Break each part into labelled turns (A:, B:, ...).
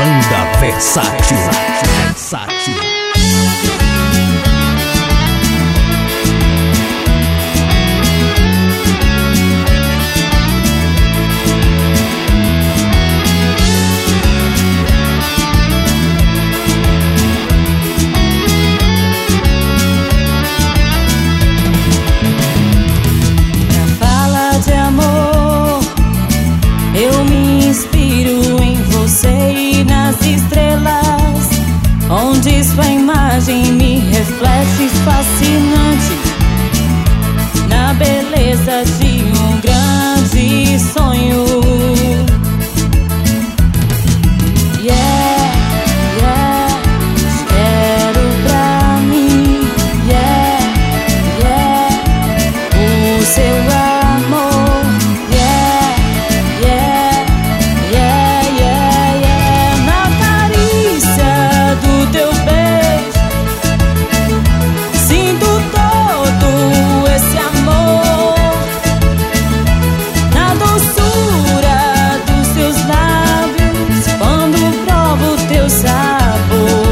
A: Banda Versátil. Versátil.
B: Onde sua imagem me reflete fascinante, na beleza de um grande sonho. Yeah, yeah, te quero pra mim. Yeah, yeah, o seu amor. Yeah, yeah, yeah, yeah, yeah. Na carícia do teu beijo sinto todo esse amor, na doçura dos seus lábios quando provo o teu sabor.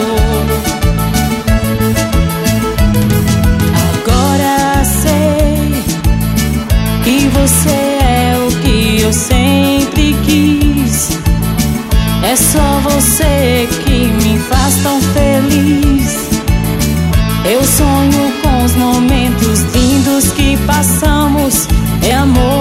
B: Agora sei que você é o que eu sempre quis. É só você que me faz tão feliz. Eu sonho com os momentos lindos que passamos. É amor.